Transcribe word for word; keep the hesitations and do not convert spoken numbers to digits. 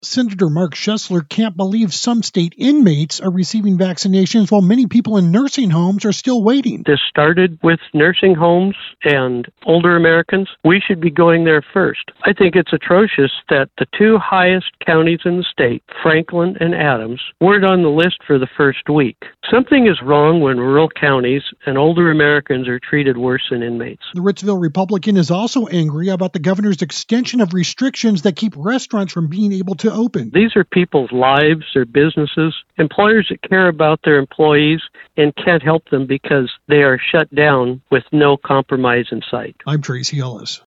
Senator Mark Schessler can't believe some state inmates are receiving vaccinations while many people in nursing homes are still waiting. This started with nursing homes and older Americans. We should be going there first. I think it's atrocious that the two highest counties in the state, Franklin and Adams, weren't on the list for the first week. Something is wrong when rural counties and older Americans are treated worse than inmates. The Ritzville Republican is also angry about the governor's extension of restrictions that keep restaurants from being able to open. These are people's lives, their businesses, employers that care about their employees and can't help them because they are shut down with no compromise in sight. I'm Tracy Ellis.